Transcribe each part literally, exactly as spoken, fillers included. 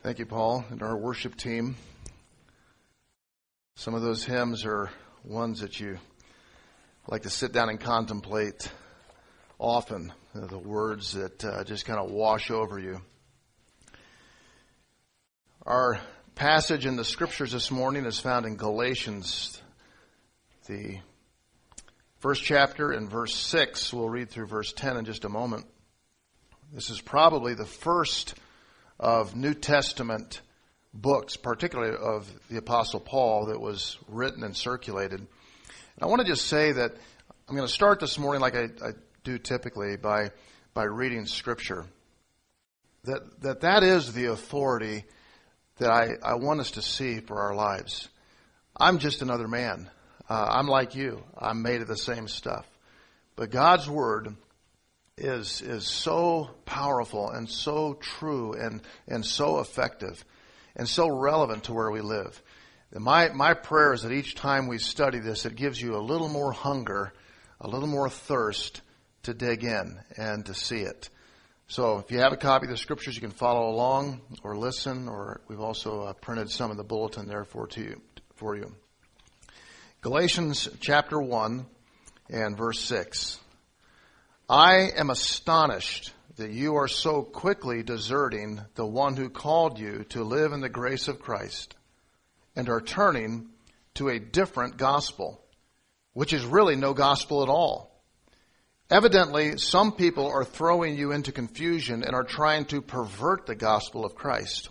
Thank you, Paul, and our worship team. Some of those hymns are ones that you like to sit down and contemplate often, uh, the words that uh, just kind of wash over you. Our passage in the Scriptures this morning is found in Galatians, the first chapter, and verse six. We'll read through verse ten in just a moment. This is probably the first of New Testament books, particularly of the Apostle Paul, that was written and circulated. And I want to just say that I'm going to start this morning like I, I do typically by by reading Scripture. That that that is the authority that I, I want us to see for our lives. I'm just another man. Uh, I'm like you. I'm made of the same stuff. But God's Word is is so powerful and so true and, and so effective and so relevant to where we live. And my, my prayer is that each time we study this, it gives you a little more hunger, a little more thirst to dig in and to see it. So if you have a copy of the Scriptures, you can follow along or listen, or we've also uh, printed some in the bulletin there for, to you, for you. Galatians chapter one and verse six. I am astonished that you are so quickly deserting the one who called you to live in the grace of Christ and are turning to a different gospel, which is really no gospel at all. Evidently, some people are throwing you into confusion and are trying to pervert the gospel of Christ.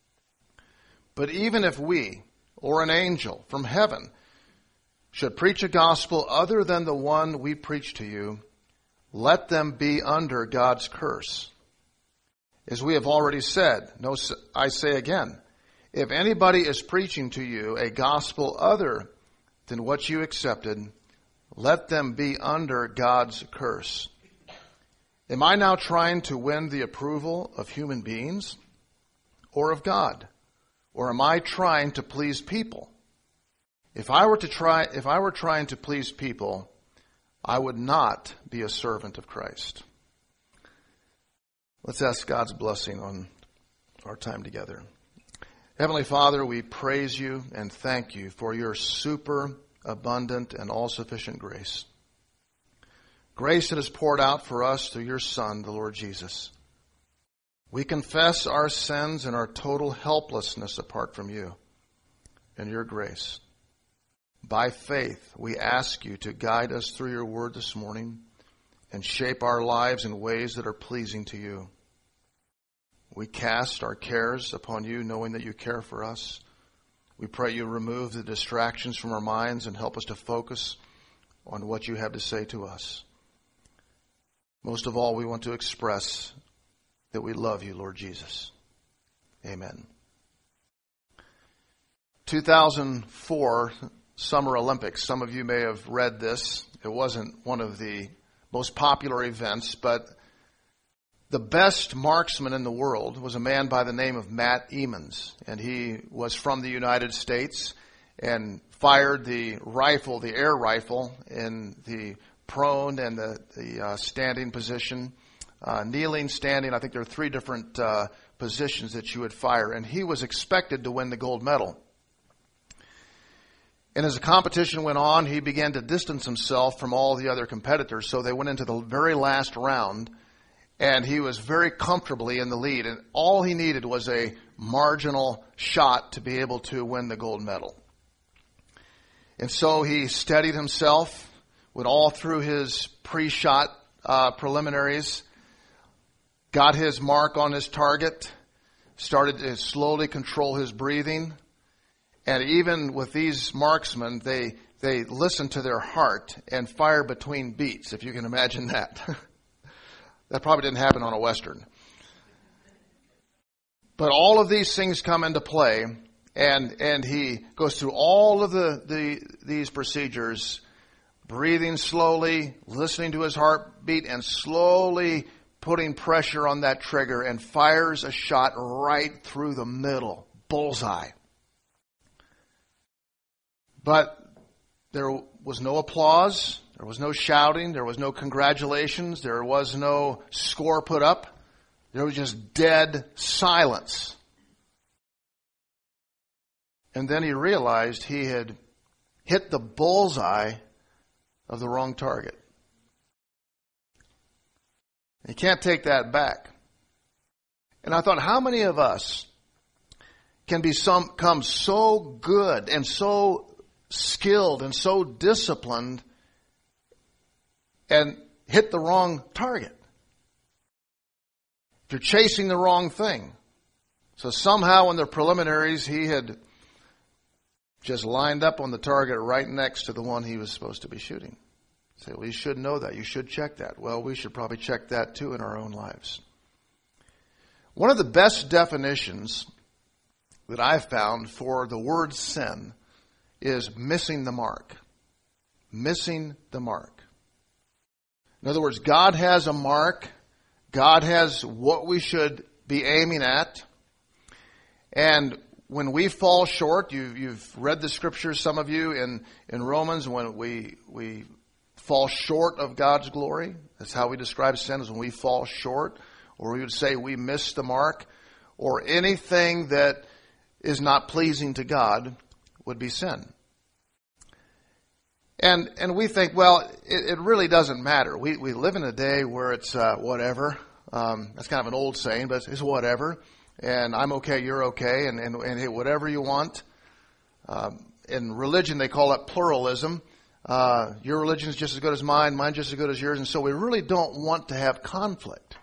But even if we, or an angel from heaven, should preach a gospel other than the one we preach to you, let them be under God's curse. As we have already said, no, I say again, if anybody is preaching to you a gospel other than what you accepted, let them be under God's curse. Am I now trying to win the approval of human beings or of God? Or am I trying to please people? If I were to try, if I were trying to please people, I would not be a servant of Christ. Let's ask God's blessing on our time together. Heavenly Father, we praise you and thank you for your super abundant and all-sufficient grace. Grace that is poured out for us through your Son, the Lord Jesus. We confess our sins and our total helplessness apart from you and your grace. By faith, we ask you to guide us through your word this morning and shape our lives in ways that are pleasing to you. We cast our cares upon you, knowing that you care for us. We pray you remove the distractions from our minds and help us to focus on what you have to say to us. Most of all, we want to express that we love you, Lord Jesus. Amen. two thousand four Summer Olympics. Some of you may have read this. It wasn't one of the most popular events, but the best marksman in the world was a man by the name of Matt Emmons, and he was from the United States and fired the rifle, the air rifle, in the prone and the, the uh, standing position, uh, kneeling, standing. I think there are three different uh, positions that you would fire, and he was expected to win the gold medal. And as the competition went on, he began to distance himself from all the other competitors. So they went into the very last round, and he was very comfortably in the lead. And all he needed was a marginal shot to be able to win the gold medal. And so he steadied himself, went all through his pre-shot uh, preliminaries, got his mark on his target, started to slowly control his breathing. And even with these marksmen, they they listen to their heart and fire between beats, if you can imagine that. That probably didn't happen on a Western. But all of these things come into play, and and he goes through all of the, the these procedures, breathing slowly, listening to his heartbeat, and slowly putting pressure on that trigger, and fires a shot right through the middle, bullseye. But there was no applause, there was no shouting, there was no congratulations, there was no score put up. There was just dead silence. And then he realized he had hit the bullseye of the wrong target. You can't take that back. And I thought, how many of us can become so good and so skilled and so disciplined and hit the wrong target? You're chasing the wrong thing. So somehow in the preliminaries, he had just lined up on the target right next to the one he was supposed to be shooting. Say, well, you should know that. You should check that. Well, we should probably check that too in our own lives. One of the best definitions that I've found for the word sin is missing the mark. Missing the mark. In other words, God has a mark. God has what we should be aiming at. And when we fall short, you, you've read the scriptures, some of you, in, in Romans, when we, we fall short of God's glory. That's how we describe sin, is when we fall short, or we would say we miss the mark, or anything that is not pleasing to God would be sin. And and we think, well, it, it really doesn't matter. We we live in a day where it's uh, whatever. Um, that's kind of an old saying, but it's, it's whatever. And I'm okay, you're okay, and, and, and hey, whatever you want. Um, in religion, they call it pluralism. Uh, your religion is just as good as mine, mine just as good as yours, and so we really don't want to have conflict.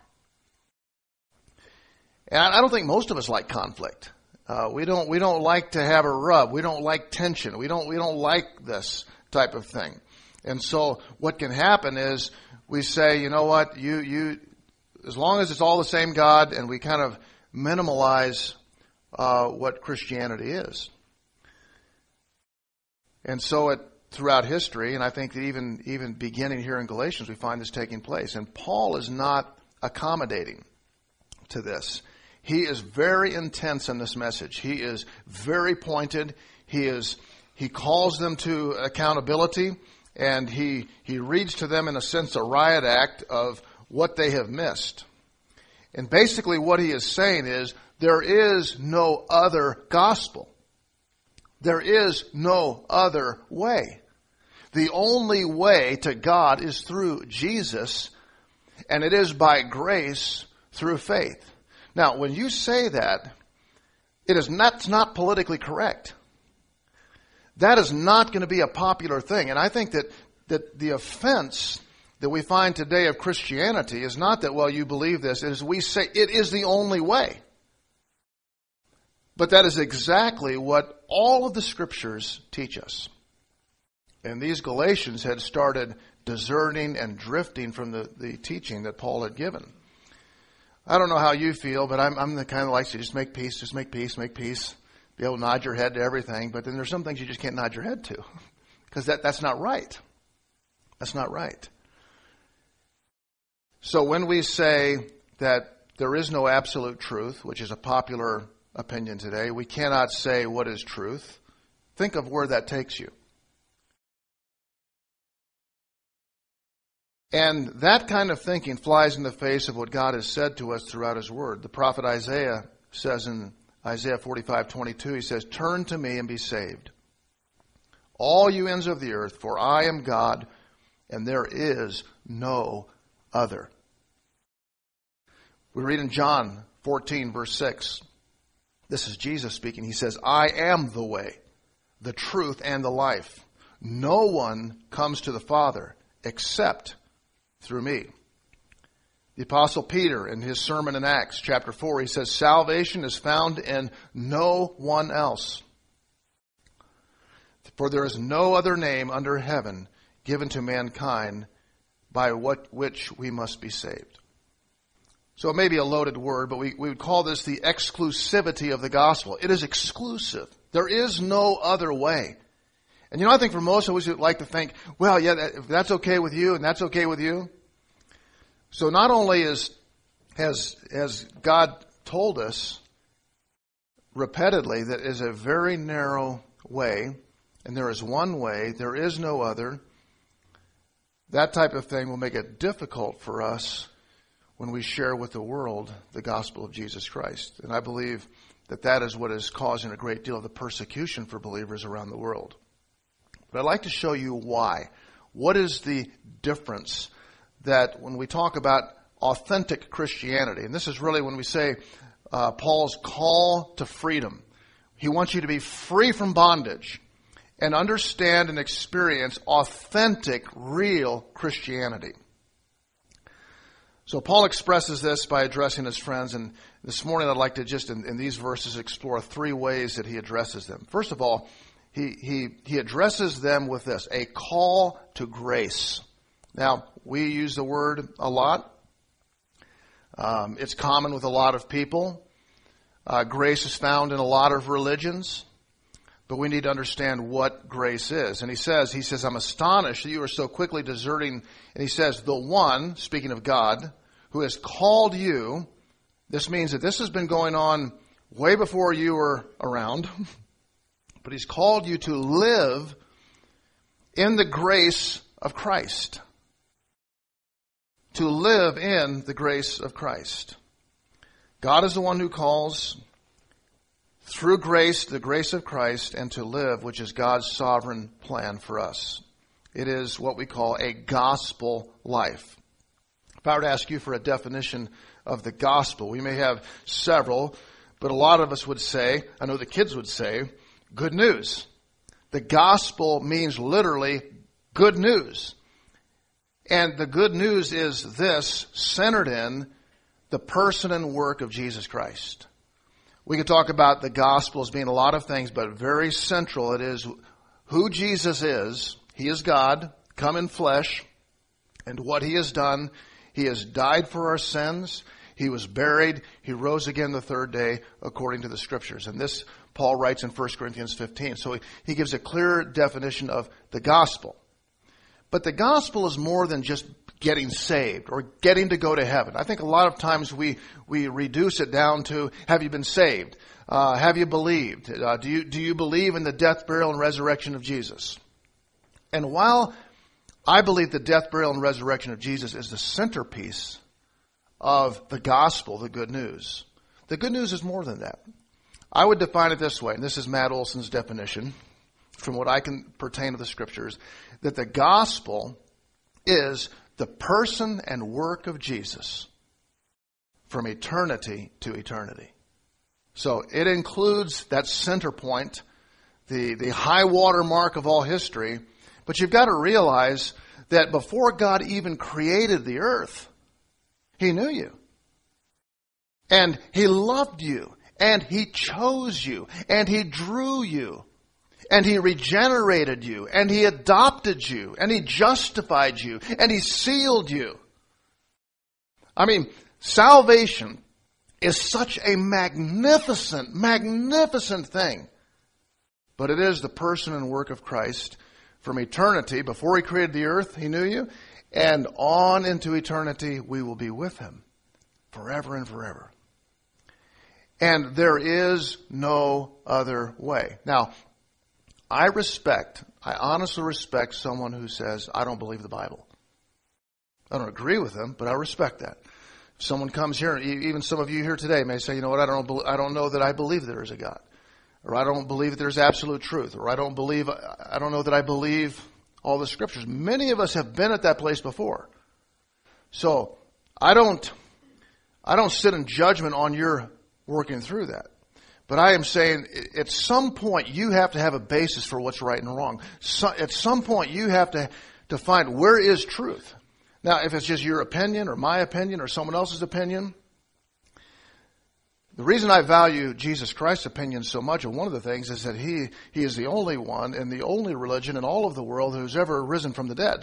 And I, I don't think most of us like conflict. Uh, we don't we don't like to have a rub. We don't like tension. We don't we don't like this type of thing. And so what can happen is we say, you know what, you you as long as it's all the same God, and we kind of minimalize uh, what Christianity is. And so it throughout history, and I think that even even beginning here in Galatians, we find this taking place. And Paul is not accommodating to this. He is very intense in this message. He is very pointed. He is he calls them to accountability, and he he reads to them in a sense a riot act of what they have missed. And basically what he is saying is there is no other gospel. There is no other way. The only way to God is through Jesus, and it is by grace through faith. Now, when you say that, it is not, it's not politically correct. That is not going to be a popular thing. And I think that, that the offense that we find today of Christianity is not that, well, you believe this. It is we say it is the only way. But that is exactly what all of the scriptures teach us. And these Galatians had started deserting and drifting from the, the teaching that Paul had given. I don't know how you feel, but I'm, I'm the kind that likes to just make peace, just make peace, make peace. Be able to nod your head to everything. But then there's some things you just can't nod your head to. Because that, that's not right. That's not right. So when we say that there is no absolute truth, which is a popular opinion today, we cannot say what is truth. Think of where that takes you. And that kind of thinking flies in the face of what God has said to us throughout His Word. The prophet Isaiah says in Isaiah forty-five twenty-two, he says, "Turn to me and be saved, all you ends of the earth, for I am God, and there is no other." We read in John fourteen, verse six. This is Jesus speaking. He says, "I am the way, the truth, and the life. No one comes to the Father except through me." The Apostle Peter, in his sermon in Acts chapter four, he says, "Salvation is found in no one else. For there is no other name under heaven given to mankind by what which we must be saved." So it may be a loaded word, but we, we would call this the exclusivity of the gospel. It is exclusive. There is no other way. And you know, I think for most of us who like to think, well, yeah, that, if that's okay with you and that's okay with you. So not only is has has God told us repeatedly that is a very narrow way, and there is one way, there is no other. That type of thing will make it difficult for us when we share with the world the gospel of Jesus Christ. And I believe that that is what is causing a great deal of the persecution for believers around the world. But I'd like to show you why. What is the difference that when we talk about authentic Christianity, and this is really when we say uh, Paul's call to freedom. He wants you to be free from bondage and understand and experience authentic, real Christianity. So Paul expresses this by addressing his friends, and this morning I'd like to just in, in these verses explore three ways that he addresses them. First of all, he, he, he addresses them with this, a call to grace. Now, we use the word a lot. Um, it's common with a lot of people. Uh, grace is found in a lot of religions. But we need to understand what grace is. And he says, he says, I'm astonished that you are so quickly deserting. And he says, the one, speaking of God, who has called you. This means that this has been going on way before you were around. But he's called you to live in the grace of Christ. To live in the grace of Christ. God is the one who calls through grace, the grace of Christ, and to live, which is God's sovereign plan for us. It is what we call a gospel life. If I were to ask you for a definition of the gospel, we may have several, but a lot of us would say, I know the kids would say, good news. The gospel means literally good news. And the good news is this, centered in the person and work of Jesus Christ. We could talk about the gospel as being a lot of things, but very central it is who Jesus is. He is God, come in flesh, and what He has done. He has died for our sins. He was buried. He rose again the third day according to the Scriptures. And this Paul writes in First Corinthians fifteen. So he, he gives a clear definition of the gospel. But the gospel is more than just getting saved or getting to go to heaven. I think a lot of times we, we reduce it down to, have you been saved? Uh, have you believed? Uh, do you, do you believe in the death, burial, and resurrection of Jesus? And while I believe the death, burial, and resurrection of Jesus is the centerpiece of the gospel, the good news, the good news is more than that. I would define it this way, and this is Matt Olson's definition from what I can pertain to the Scriptures, that the gospel is the person and work of Jesus from eternity to eternity. So it includes that center point, the, the high water mark of all history. But you've got to realize that before God even created the earth, He knew you. And He loved you. And He chose you. And He drew you. And He regenerated you, and He adopted you, and He justified you, and He sealed you. I mean, salvation is such a magnificent, magnificent thing. But it is the person and work of Christ from eternity. Before He created the earth, He knew you, and on into eternity, we will be with Him forever and forever. And there is no other way. Now, I respect, I honestly respect someone who says, I don't believe the Bible. I don't agree with them, but I respect that. If someone comes here, even some of you here today may say, you know what, I don't, I don't know that I believe there is a God. Or I don't believe that there's absolute truth. Or I don't believe, I don't know that I believe all the Scriptures. Many of us have been at that place before. So, I don't, I don't sit in judgment on your working through that. But I am saying at some point you have to have a basis for what's right and wrong. So, at some point you have to, to find where is truth. Now, if it's just your opinion or my opinion or someone else's opinion, the reason I value Jesus Christ's opinion so much, and one of the things, is that He, he is the only one and the only religion in all of the world who's ever risen from the dead.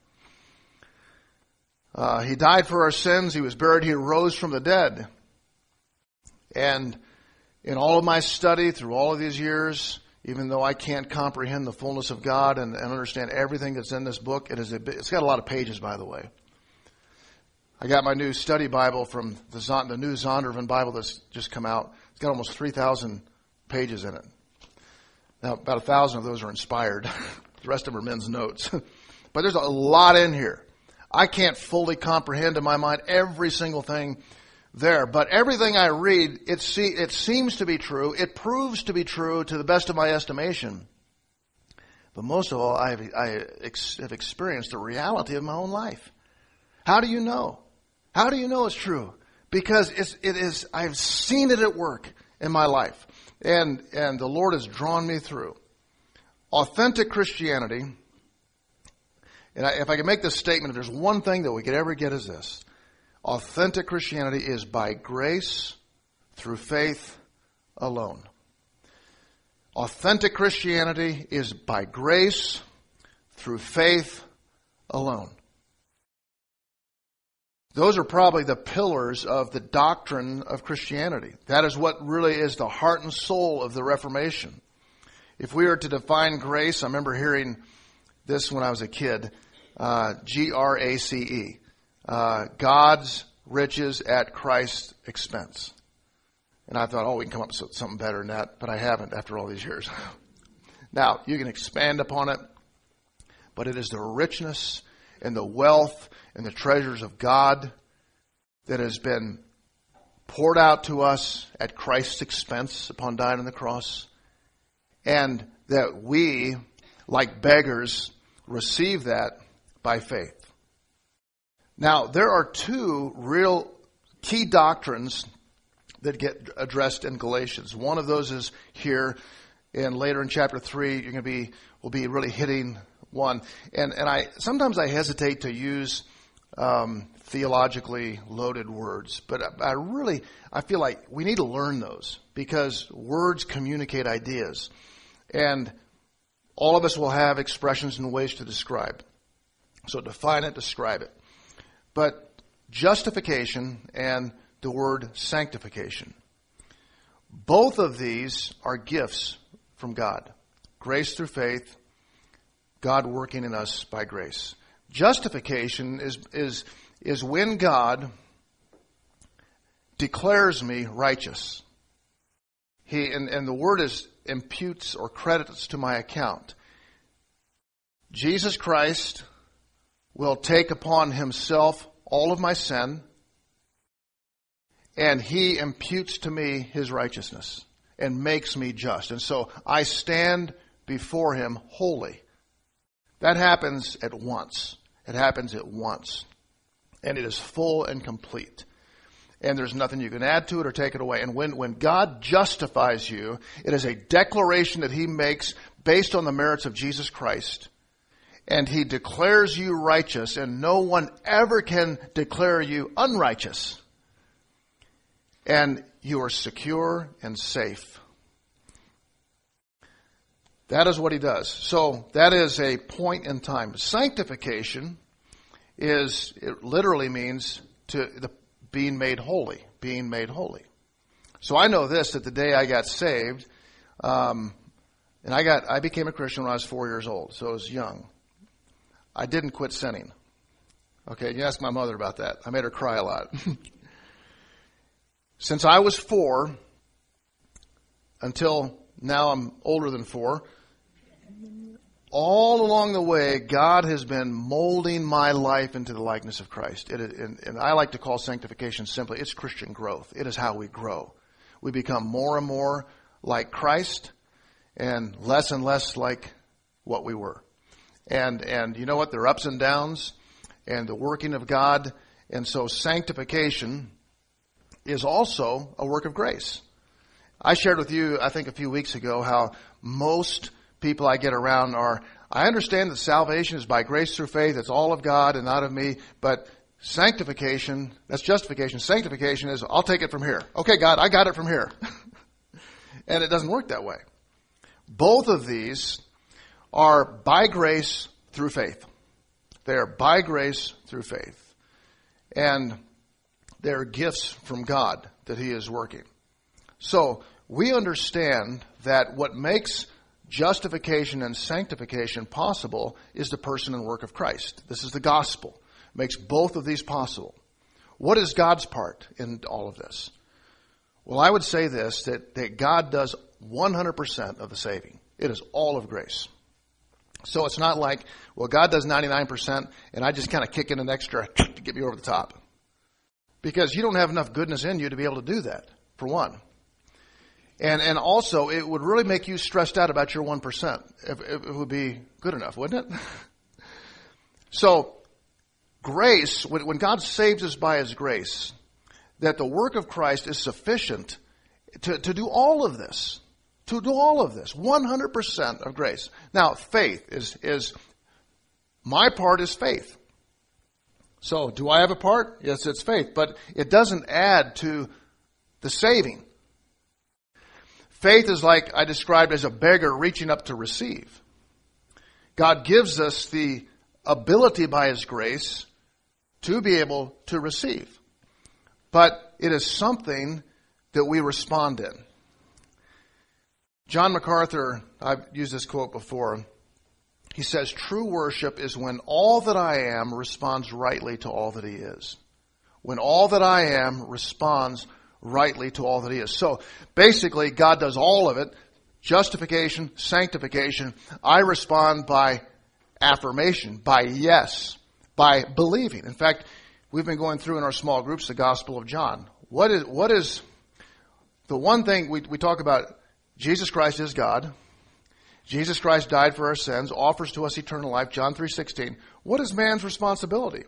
Uh, he died for our sins. He was buried. He rose from the dead. And in all of my study through all of these years, even though I can't comprehend the fullness of God and, and understand everything that's in this book, it is a, it's got a lot of pages, by the way. I got my new study Bible from the, the new Zondervan Bible that's just come out. It's got almost three thousand pages in it. Now, about a thousand of those are inspired. The rest of them are men's notes. But there's a lot in here. I can't fully comprehend in my mind every single thing there. But everything I read, it, see, it seems to be true. It proves to be true to the best of my estimation. But most of all, I've, I ex- have experienced the reality of my own life. How do you know? How do you know it's true? Because it's, it is, I've seen it at work in my life. And, and the Lord has drawn me through. Authentic Christianity, and I, if I can make this statement, if there's one thing that we could ever get is this. Authentic Christianity is by grace through faith alone. Authentic Christianity is by grace through faith alone. Those are probably the pillars of the doctrine of Christianity. That is what really is the heart and soul of the Reformation. If we were to define grace, I remember hearing this when I was a kid, uh, G R A C E. Uh, God's riches at Christ's expense. And I thought, oh, we can come up with something better than that, but I haven't after all these years. Now, you can expand upon it, but it is the richness and the wealth and the treasures of God that has been poured out to us at Christ's expense upon dying on the cross, and that we, like beggars, receive that by faith. Now, there are two real key doctrines that get addressed in Galatians. One of those is here, and later in chapter three, you're going to be, we'll be really hitting one. And, and I, sometimes I hesitate to use, um, theologically loaded words, but I, I really, I feel like we need to learn those because words communicate ideas. And all of us will have expressions and ways to describe. So define it, describe it. But justification and the word sanctification, both of these are gifts from God. Grace through faith, God working in us by grace. Justification is is is when God declares me righteous. He and, and the word is imputes or credits to my account. Jesus Christ will take upon himself all of my sin, and he imputes to me his righteousness and makes me just. And so I stand before him holy. That happens at once. It happens at once. And it is full and complete. And there's nothing you can add to it or take it away. And when, when God justifies you, it is a declaration that he makes based on the merits of Jesus Christ. And he declares you righteous, and no one ever can declare you unrighteous. And you are secure and safe. That is what he does. So that is a point in time. Sanctification is, it literally means to the being made holy, being made holy. So I know this, that the day I got saved, um, and I got, I became a Christian when I was four years old, so I was young. I didn't quit sinning. Okay, you ask my mother about that. I made her cry a lot. Since I was four, until now I'm older than four, all along the way, God has been molding my life into the likeness of Christ. It is, and, and I like to call sanctification simply, it's Christian growth. It is how we grow. We become more and more like Christ and less and less like what we were. And, and you know what? There are ups and downs and the working of God. And so sanctification is also a work of grace. I shared with you, I think a few weeks ago, how most people I get around are, I understand that salvation is by grace through faith. It's all of God and not of me. But sanctification, that's justification. Sanctification is, I'll take it from here. Okay, God, I got it from here. And it doesn't work that way. Both of these are by grace through faith. They are by grace through faith. And they're gifts from God that he is working. So we understand that what makes justification and sanctification possible is the person and work of Christ. This is the gospel. It makes both of these possible. What is God's part in all of this? Well, I would say this, that, that God does one hundred percent of the saving. It is all of grace. So it's not like, well, God does ninety-nine percent and I just kind of kick in an extra to get me over the top. Because you don't have enough goodness in you to be able to do that, for one. And and also, it would really make you stressed out about your one percent. If, if it would be good enough, wouldn't it? So, grace, when, when God saves us by His grace, that the work of Christ is sufficient to, to do all of this. To do all of this. one hundred percent of grace. Now, faith is, is, my part is faith. So, do I have a part? Yes, it's faith. But it doesn't add to the saving. Faith is like I described as a beggar reaching up to receive. God gives us the ability by His grace to be able to receive. But it is something that we respond in. John MacArthur, I've used this quote before. He says, true worship is when all that I am responds rightly to all that He is. When all that I am responds rightly to all that He is. So basically, God does all of it. Justification, sanctification. I respond by affirmation, by yes, by believing. In fact, we've been going through in our small groups the Gospel of John. What is, what is the one thing we, we talk about? Jesus Christ is God. Jesus Christ died for our sins, offers to us eternal life, John three sixteen. What is man's responsibility?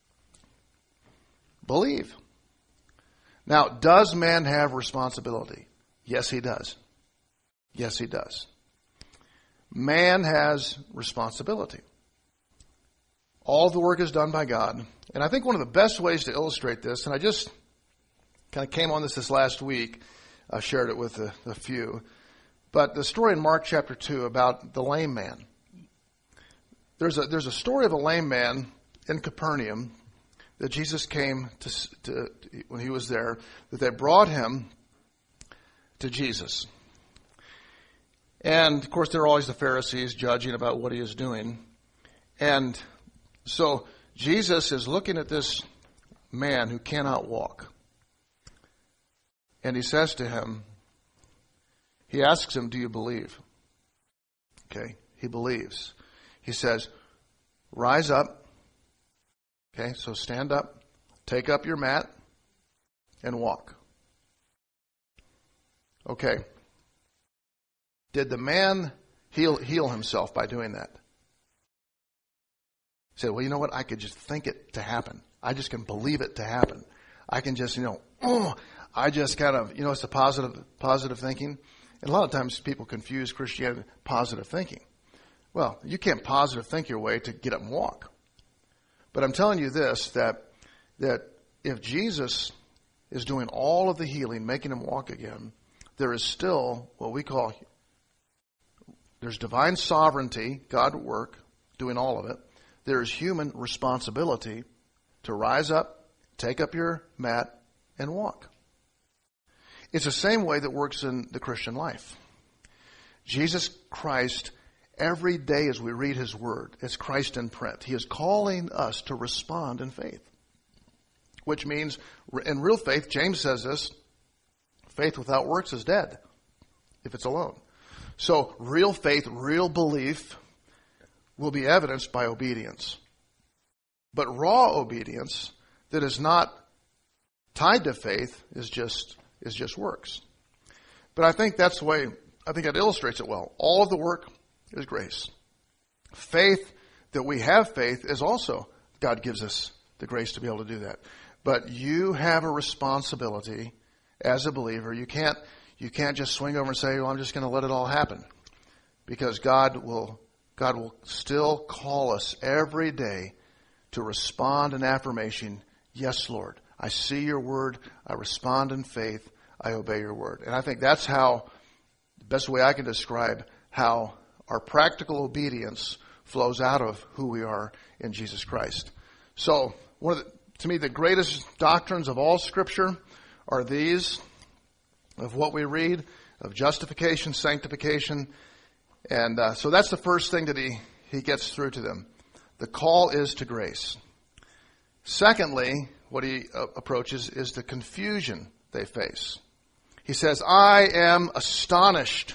Believe. Now, does man have responsibility? Yes, he does. Yes, he does. Man has responsibility. All the work is done by God. And I think one of the best ways to illustrate this, and I just kind of came on this this last week, I shared it with a, a few, but the story in Mark chapter two about the lame man. There's a, there's a story of a lame man in Capernaum that Jesus came to, to when he was there, that they brought him to Jesus. And, of course, there are always the Pharisees judging about what he is doing. And so Jesus is looking at this man who cannot walk. And he says to him, he asks him, do you believe? Okay, he believes. He says, rise up. Okay, so stand up, take up your mat, and walk. Okay. Did the man heal heal himself by doing that? He said, well, you know what? I could just think it to happen. I just can believe it to happen. I can just, you know, oh, I just kind of, you know, it's a positive, positive thinking. And a lot of times people confuse Christianity with positive thinking. Well, you can't positive think your way to get up and walk. But I'm telling you this, that that if Jesus is doing all of the healing, making him walk again, there is still what we call, there's divine sovereignty, God at work, doing all of it. There is human responsibility to rise up, take up your mat, and walk. It's the same way that works in the Christian life. Jesus Christ, every day as we read His Word, it's Christ in print. He is calling us to respond in faith. Which means, in real faith, James says this, faith without works is dead, if it's alone. So, real faith, real belief will be evidenced by obedience. But raw obedience that is not tied to faith is just is just works. But I think that's the way, I think that illustrates it well. All of the work is grace. Faith, that we have faith, is also, God gives us the grace to be able to do that. But you have a responsibility as a believer. You can't you can't just swing over and say, well, I'm just going to let it all happen. Because God will God will still call us every day to respond in affirmation. Yes, Lord, I see your word. I respond in faith. I obey your word. And I think that's how, the best way I can describe how our practical obedience flows out of who we are in Jesus Christ. So, one of the, to me, the greatest doctrines of all Scripture are these, of what we read, of justification, sanctification. And uh, so that's the first thing that he, he gets through to them. The call is to grace. Secondly, what he uh, approaches is the confusion they face. He says, I am astonished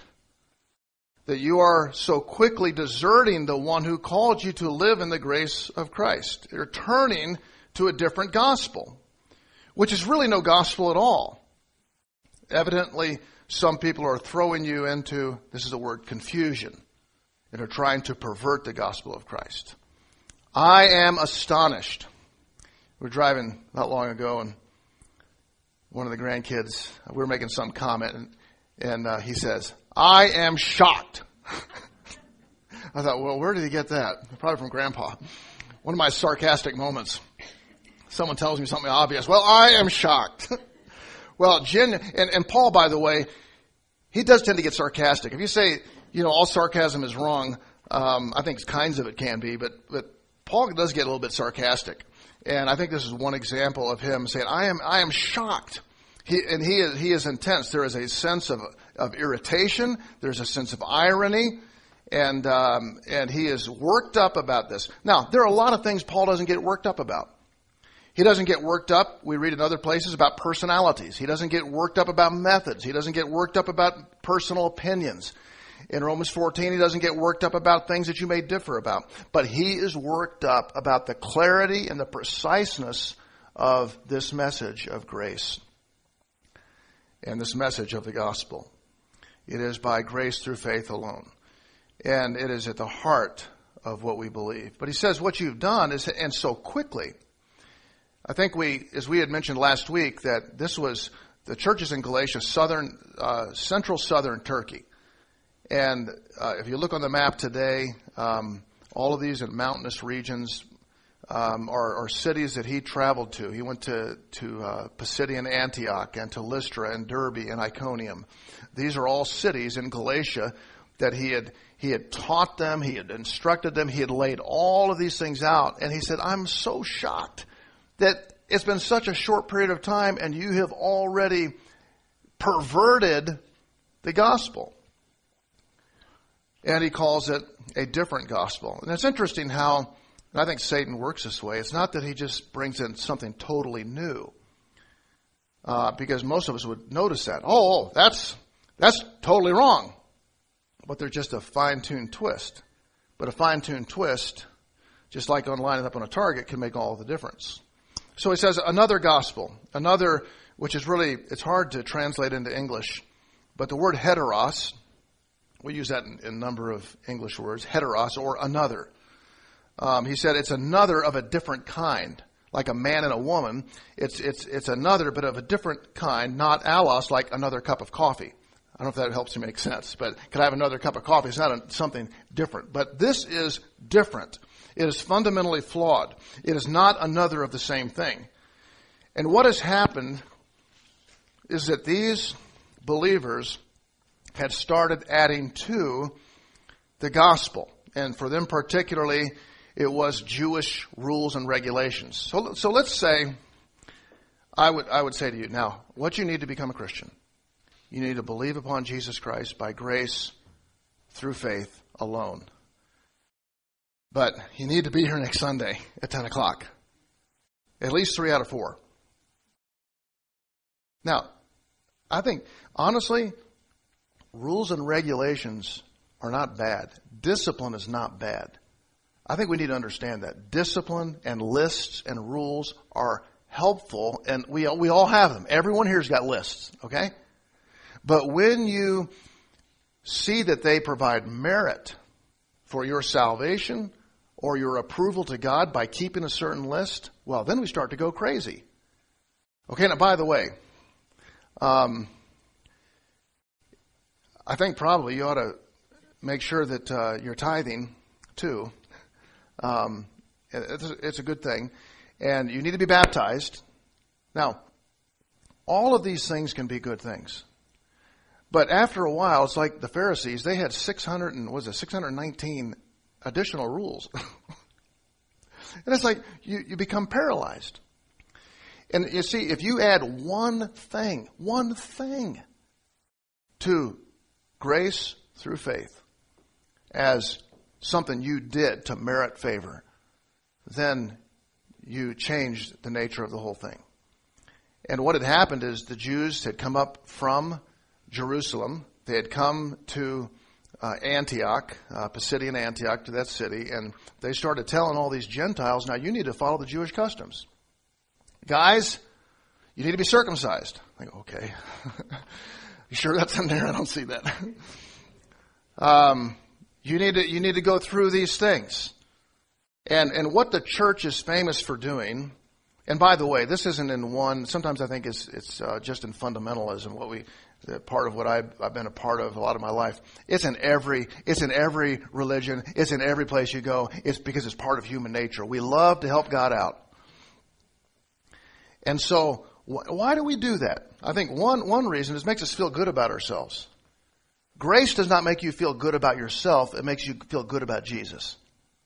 that you are so quickly deserting the one who called you to live in the grace of Christ. You're turning to a different gospel. which is really no gospel at all. Evidently, some people are throwing you into, this is the word, confusion, and are trying to pervert the gospel of Christ. I am astonished. We were driving not long ago, and one of the grandkids, we were making some comment, and, and uh, he says, I am shocked. I thought, well, where did he get that? Probably from Grandpa. One of my sarcastic moments. Someone tells me something obvious. Well, I am shocked. Well, Jen, and, and Paul, by the way, he does tend to get sarcastic. If you say, you know, all sarcasm is wrong, um, I think kinds of it can be, but, but Paul does get a little bit sarcastic. And I think this is one example of him saying, I am, I am shocked. He, and he is, he is intense. There is a sense of, of irritation. There's a sense of irony. And, um, and he is worked up about this. Now, there are a lot of things Paul doesn't get worked up about. He doesn't get worked up, we read in other places, about personalities. He doesn't get worked up about methods. He doesn't get worked up about personal opinions. In Romans fourteen, he doesn't get worked up about things that you may differ about. But he is worked up about the clarity and the preciseness of this message of grace and this message of the gospel. It is by grace through faith alone. And it is at the heart of what we believe. But he says what you've done is, and so quickly. I think we, as we had mentioned last week, that this was the churches in Galatia, southern, uh, central southern Turkey. And uh, if you look on the map today, um, all of these in mountainous regions um, are, are cities that he traveled to. He went to, to uh, Pisidian Antioch and to Lystra and Derbe and Iconium. These are all cities in Galatia that he had he had taught them, he had instructed them, he had laid all of these things out. And he said, I'm so shocked that it's been such a short period of time and you have already perverted the gospel. And he calls it a different gospel. And it's interesting how, and I think Satan works this way, it's not that he just brings in something totally new. Uh, because most of us would notice that. Oh, that's, that's totally wrong. But they're just a fine-tuned twist. But a fine-tuned twist, just like on lining up on a target, can make all the difference. So he says another gospel, another, which is really, it's hard to translate into English, but the word heteros, we use that in, in a number of English words, heteros, or another. Um, he said it's another of a different kind, like a man and a woman. It's, it's, it's another, but of a different kind, not allos, like another cup of coffee. I don't know if that helps you make sense, but could I have another cup of coffee? It's not a, something different. But this is different. It is fundamentally flawed. It is not another of the same thing. And what has happened is that these believers had started adding to the gospel. And for them particularly, it was Jewish rules and regulations. So, so let's say, I would, I would say to you, now, what you need to become a Christian, you need to believe upon Jesus Christ by grace through faith alone. But you need to be here next Sunday at ten o'clock. At least three out of four. Now, I think, honestly, rules and regulations are not bad. Discipline is not bad. I think we need to understand that. Discipline and lists and rules are helpful, and we, we all have them. Everyone here's got lists, okay? But when you see that they provide merit for your salvation or your approval to God by keeping a certain list, well, then we start to go crazy. Okay, now by the way, um, I think probably you ought to make sure that uh, you're tithing too. Um, it's, it's a good thing. And you need to be baptized. Now, all of these things can be good things. But after a while, it's like the Pharisees, they had six hundred and, was it six hundred nineteen additional rules. And it's like you, you become paralyzed. And you see, if you add one thing, one thing to grace through faith as something you did to merit favor, then you changed the nature of the whole thing. And what had happened is the Jews had come up from Jerusalem. They had come to uh, Antioch, uh, Pisidian Antioch, to that city, and they started telling all these Gentiles, now you need to follow the Jewish customs. Guys, You need to be circumcised. I go, okay. You sure that's in there? I don't see that. um, you need to, you need to go through these things. And, and what the church is famous for doing, and by the way, this isn't in one, sometimes I think it's, it's uh, just in fundamentalism, what we, part of what I've, I've been a part of a lot of my life. It's in every, it's in every religion. It's in every place you go. It's because it's part of human nature. We love to help God out. And so, wh- why do we do that? I think one, one reason is it makes us feel good about ourselves. Grace does not make you feel good about yourself. It makes you feel good about Jesus.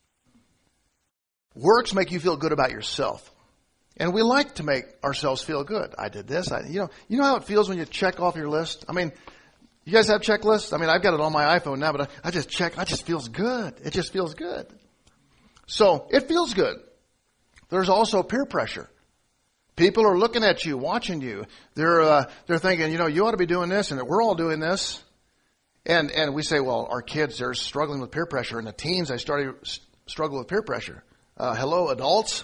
Works make you feel good about yourself. And we like to make ourselves feel good. I did this. I, you know, you know how it feels when you check off your list? I mean, you guys have checklists? I mean, I've got it on my iPhone now, but I, I just check. I just feels good. It just feels good. So it feels good. There's also peer pressure. People are looking at you, watching you. They're uh, they're thinking, you know, you ought to be doing this, and we're all doing this. And and we say, well, our kids, they're struggling with peer pressure. And the teens, they started struggle with peer pressure. Uh, hello, adults.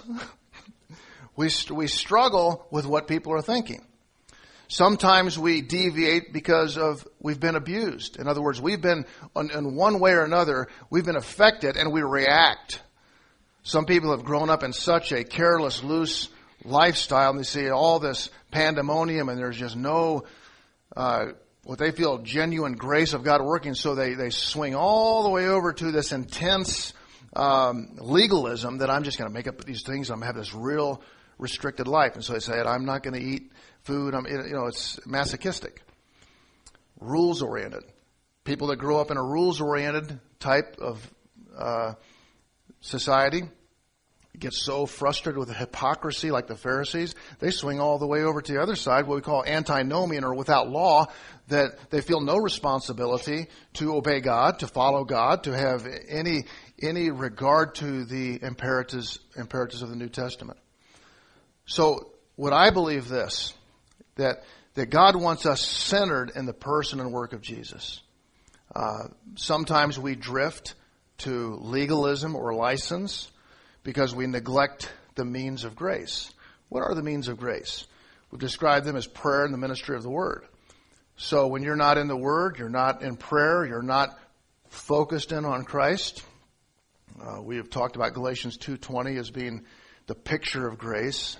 We we struggle with what people are thinking. Sometimes we deviate because of we've been abused. In other words, we've been, in, in one way or another, we've been affected and we react. Some people have grown up in such a careless, loose lifestyle, and they see all this pandemonium, and there's just no, uh, what they feel genuine grace of God working, so they, they swing all the way over to this intense um, legalism that I'm just going to make up these things. I'm going to have this real restricted life. And so they say, I'm not going to eat food. I'm, you know, it's masochistic. Rules-oriented. People that grow up in a rules-oriented type of uh, society get so frustrated with the hypocrisy like the Pharisees, they swing all the way over to the other side, what we call antinomian, or without law, that they feel no responsibility to obey God, to follow God, to have any any regard to the imperatives imperatives of the New Testament. So, would I believe this, that that God wants us centered in the person and work of Jesus. Uh, sometimes we drift to legalism or license because we neglect the means of grace. What are the means of grace? We've described them as prayer and the ministry of the Word. So when you're not in the Word, you're not in prayer, you're not focused in on Christ. Uh, we have talked about Galatians two twenty as being the picture of grace,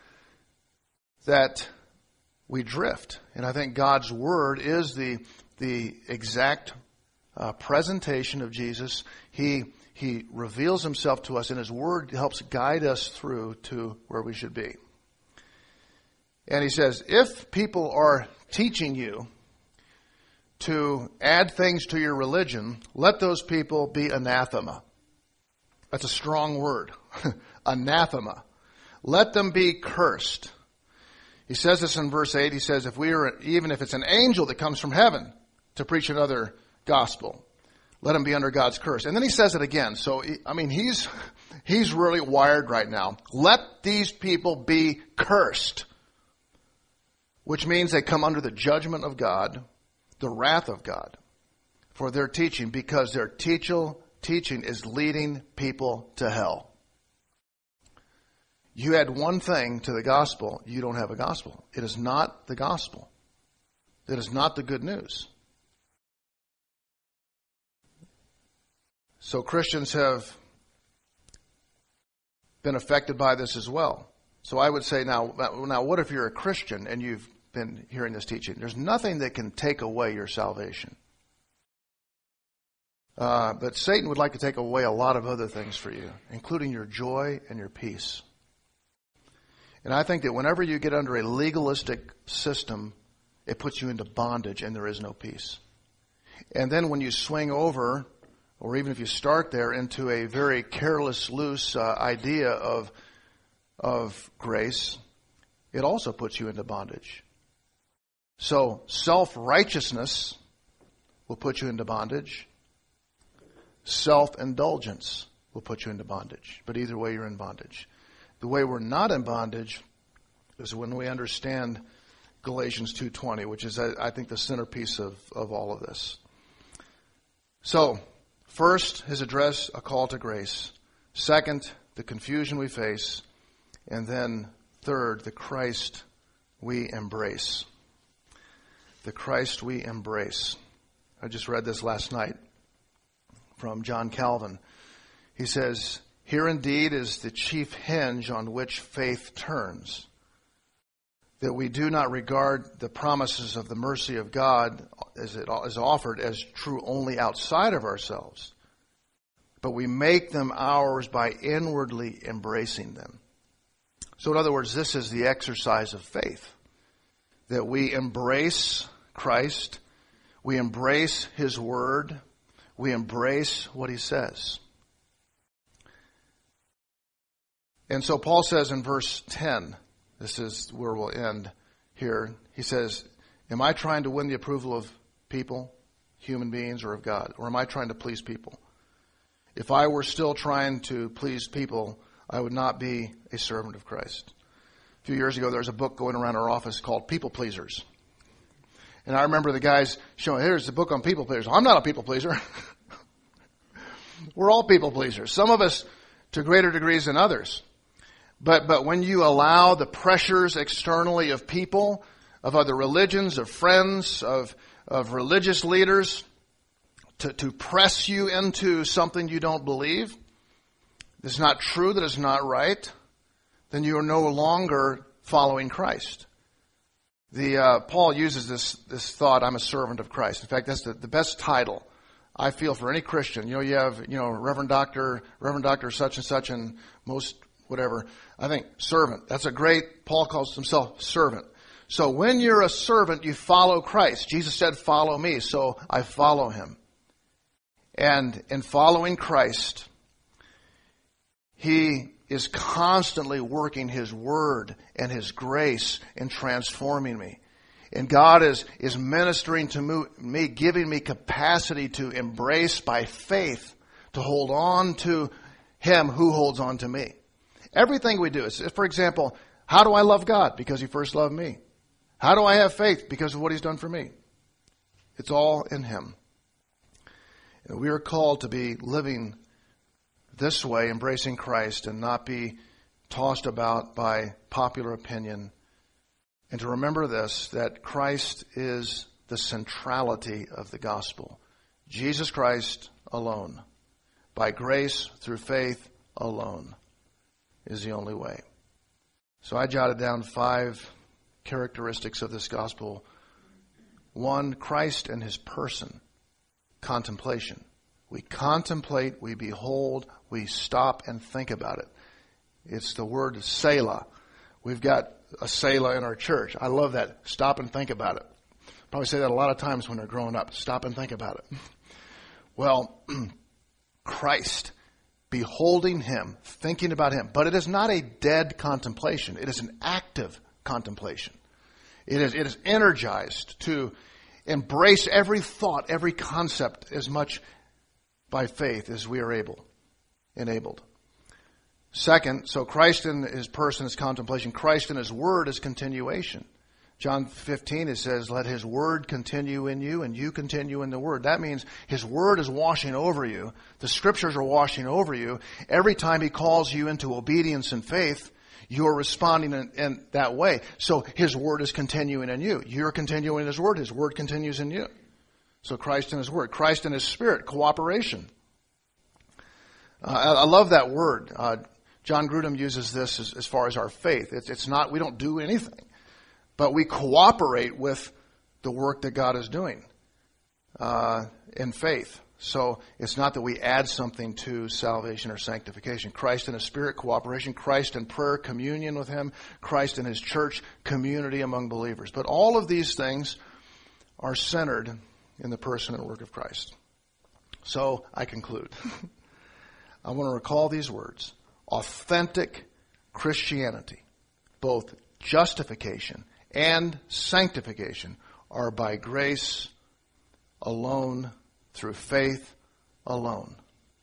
that we drift. And I think God's Word is the the exact uh, presentation of Jesus. He He reveals Himself to us, and His Word helps guide us through to where we should be. And He says, if people are teaching you to add things to your religion, let those people be anathema. That's a strong word. Anathema. Let them be cursed. He says this in verse eight. He says, if we are, even if it's an angel that comes from heaven to preach another gospel, let him be under God's curse. And then he says it again. So, I mean, he's, he's really wired right now. Let these people be cursed. Which means they come under the judgment of God, the wrath of God, for their teaching, because their teachel, teaching is leading people to hell. You add one thing to the gospel, you don't have a gospel. It is not the gospel. It is not the good news. So Christians have been affected by this as well. So I would say now, now what if you're a Christian and you've been hearing this teaching? There's nothing that can take away your salvation. Uh, but Satan would like to take away a lot of other things for you, including your joy and your peace. And I think that whenever you get under a legalistic system, it puts you into bondage and there is no peace. And then when you swing over, or even if you start there, into a very careless, loose uh, idea of, of grace, it also puts you into bondage. So self-righteousness will put you into bondage. Self-indulgence will put you into bondage. But either way, you're in bondage. The way we're not in bondage is when we understand Galatians two twenty, which is, I think, the centerpiece of, of all of this. So, first, his address, a call to grace. Second, the confusion we face. And then, third, the Christ we embrace. The Christ we embrace. I just read this last night from John Calvin. He says, "Here indeed is the chief hinge on which faith turns, that we do not regard the promises of the mercy of God as it is offered as true only outside of ourselves, but we make them ours by inwardly embracing them." So in other words, this is the exercise of faith, that we embrace Christ, we embrace His Word, we embrace what He says. And so Paul says in verse ten, this is where we'll end here. He says, am I trying to win the approval of people, human beings, or of God? Or am I trying to please people? If I were still trying to please people, I would not be a servant of Christ. A few years ago, there was a book going around our office called People Pleasers. And I remember the guys showing, here's the book on people pleasers. I'm not a people pleaser. We're all people pleasers. Some of us to greater degrees than others. But but when you allow the pressures externally of people, of other religions, of friends, of of religious leaders, to, to press you into something you don't believe, that's not true, that is not right, then you are no longer following Christ. The uh, Paul uses this this thought, I'm a servant of Christ. In fact, that's the, the best title I feel for any Christian. You know, you have, you know, Reverend Doctor, Reverend Doctor such and such, and most whatever. I think servant. That's a great, Paul calls himself servant. So when you're a servant, you follow Christ. Jesus said, follow me. So I follow Him. And in following Christ, He is constantly working His Word and His grace in transforming me. And God is, is ministering to me, giving me capacity to embrace by faith, to hold on to Him who holds on to me. Everything we do is, for example, how do I love God? Because He first loved me. How do I have faith? Because of what He's done for me. It's all in Him. And we are called to be living this way, embracing Christ, and not be tossed about by popular opinion. And to remember this, that Christ is the centrality of the gospel. Jesus Christ alone, by grace through faith alone, is the only way. So I jotted down five characteristics of this gospel. One, Christ and His person. Contemplation. We contemplate, we behold, we stop and think about it. It's the word Selah. We've got a Selah in our church. I love that. Stop and think about it. Probably say that a lot of times when they're growing up. Stop and think about it. Well, Christ, beholding Him, thinking about Him. But it is not a dead contemplation. It is an active contemplation. It is, it is energized to embrace every thought, every concept as much by faith as we are able, enabled. Second, so Christ in His person is contemplation. Christ in His Word is continuation. John fifteen, it says, let His Word continue in you and you continue in the Word. That means His Word is washing over you. The Scriptures are washing over you. Every time He calls you into obedience and faith, you're responding in, in that way. So His Word is continuing in you. You're continuing in His Word. His Word continues in you. So Christ in His Word. Christ in His Spirit, cooperation. Uh, I, I love that word. Uh, John Grudem uses this as, as far as our faith. It's, it's not, we don't do anything, but we cooperate with the work that God is doing uh, in faith. So it's not that we add something to salvation or sanctification. Christ in His Spirit, cooperation. Christ in prayer, communion with Him. Christ in His church, community among believers. But all of these things are centered in the person and work of Christ. So I conclude. I want to recall these words. Authentic Christianity, both justification and sanctification, are by grace alone, through faith alone.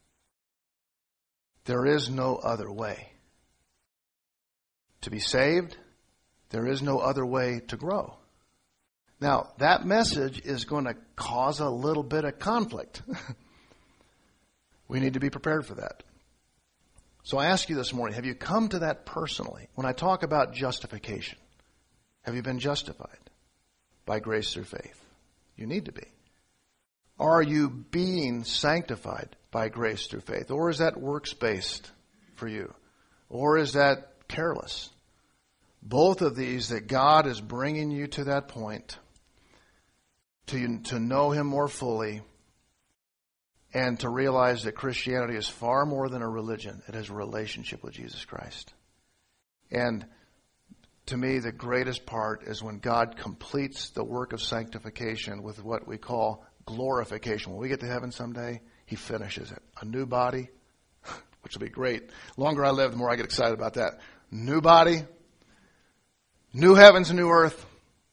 There is no other way to be saved. There is no other way to grow. Now, that message is going to cause a little bit of conflict. We need to be prepared for that. So I ask you this morning, have you come to that personally? When I talk about justification, Have you been justified by grace through faith? You need to be. Are you being sanctified by grace through faith? Or is that works-based for you? Or is that careless? Both of these, that God is bringing you to that point to, to know Him more fully and to realize that Christianity is far more than a religion. It is a relationship with Jesus Christ. And to me, the greatest part is when God completes the work of sanctification with what we call glorification. When we get to heaven someday, He finishes it. A new body, which will be great. The longer I live, the more I get excited about that. New body, new heavens and new earth,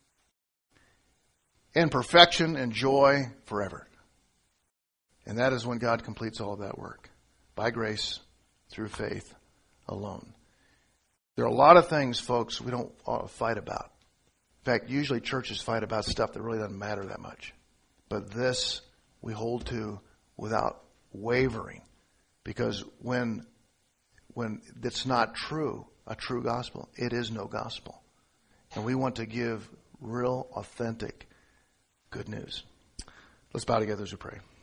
in perfection and joy forever. And that is when God completes all of that work. By grace, through faith alone. There are a lot of things, folks, we don't fight about. In fact, usually churches fight about stuff that really doesn't matter that much. But this we hold to without wavering. Because when, when it's not true, a true gospel, it is no gospel. And we want to give real, authentic good news. Let's bow together as we pray.